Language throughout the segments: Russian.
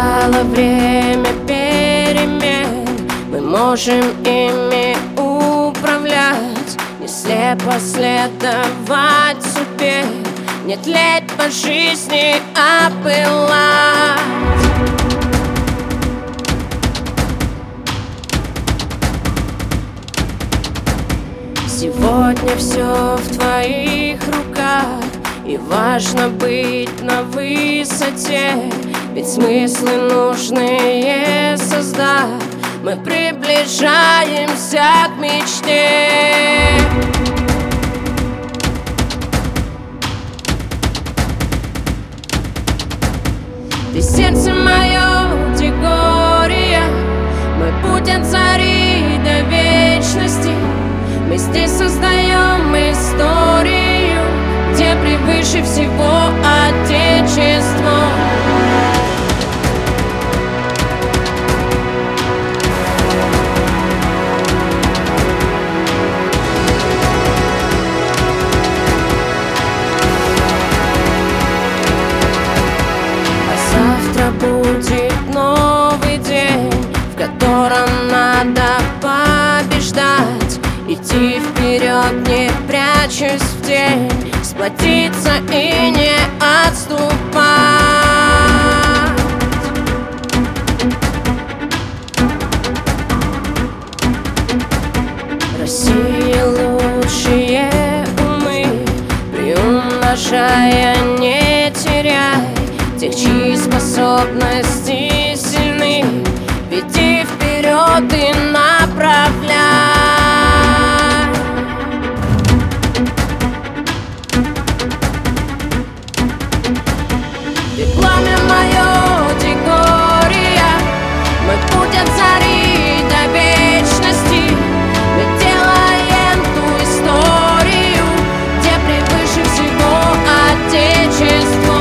Настало время перемен, мы можем ими управлять, не слепо следовать судьбе, не тлеть по жизни, а пылать. Сегодня все в твоих руках, и важно быть на высоте, ведь смыслы нужные создав, мы приближаемся к мечте. Ты сердце мое, где горе, мой путь от зари до вечности. Мы здесь создаем историю, где превыше всего отечество. Завтра будет новый день, в котором надо побеждать, идти вперед, не прячусь в тень, сплотиться и не отступать. Россия лучшие умы, приумножая, не теряй тех, чьи способности сильны, веди вперед и направляй. Ты пламя мое, дегория, мой путь от зари до вечности. Мы делаем ту историю, где превыше всего отечество.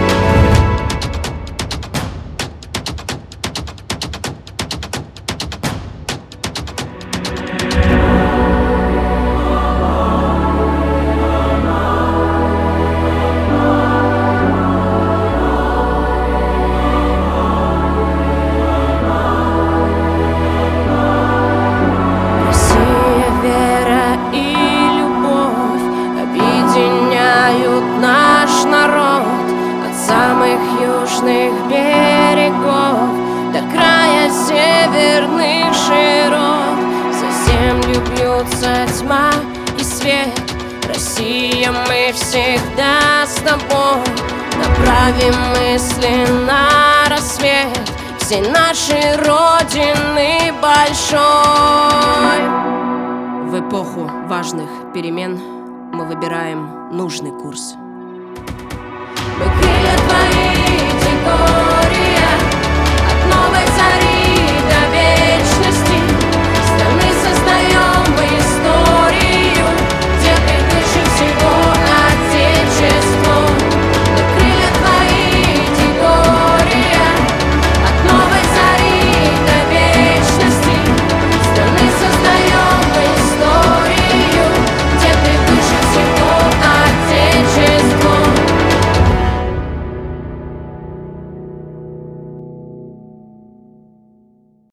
Наш народ от самых южных берегов до края северных широт. За землю бьются тьма и свет. Россия, мы всегда с тобой. Направим мысли на рассвет всей нашей Родины большой. В эпоху важных перемен мы выбираем нужный курс.